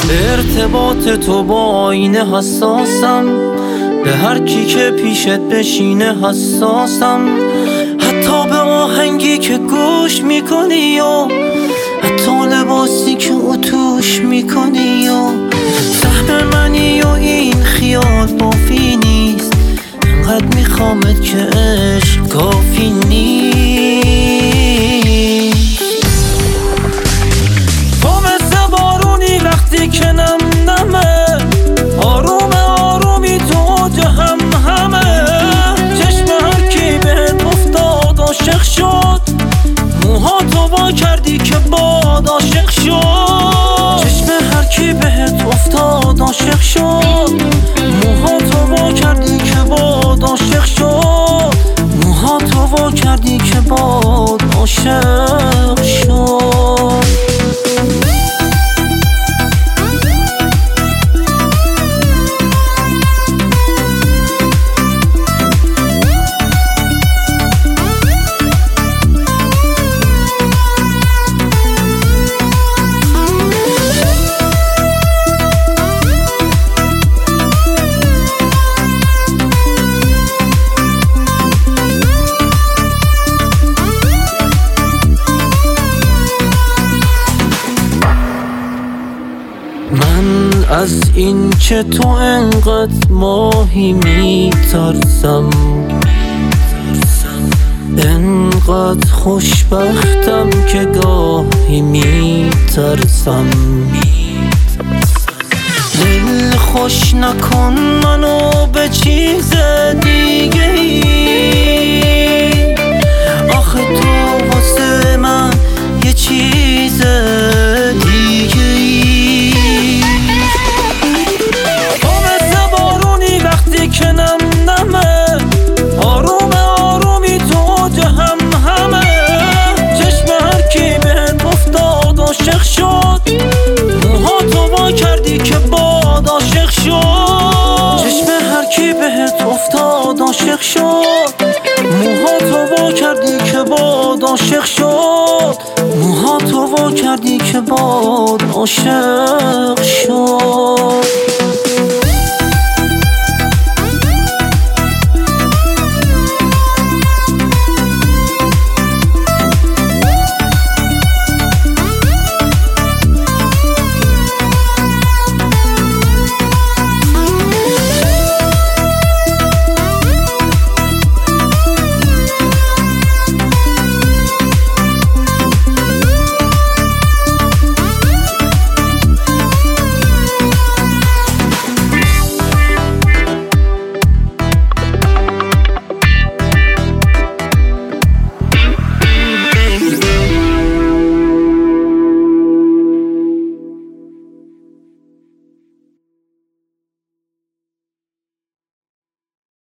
ارتباط تو با آینه حساسم، به هر کی که پیشت بشینه حساسم، حتی به آهنگی که گوش میکنی و حتی لباسی که اتوش میکنی و سهم منی و این خیال بافی نیست، انقدر میخوامت که عشق کافی نیست. تو مثل بارونی وقتی که نم نمه، آروم آرومی تو جهم همه، چشم هر کی بهت افتاد عاشق شد، موها تو وا کردی که باد عاشق شد. چشم هر کی بهت افتاد عاشق شد، موها تو وا کردی که باد عاشق شد، موها تو وا کردی که باد عاشق شد. من از این که تو انقدر ماهی میترسم، انقدر خوشبختم که گاهی میترسم. دل خوش نکن منو به چیز دیگه ای، آخه تو واسه من یه چیز دیگه ای. تو مثل بارونی وقتی که نم نمه، آروم آرومی تو جهم همه، چشم هر کی بهت افتاد عاشق شد، موها تو وا کردی که باد عاشق شد. چشم هر کی بهت افتاد عاشق شد، موها تو وا کردی که باد عاشق شد، موها تو وا کردی که باد عاشق شد.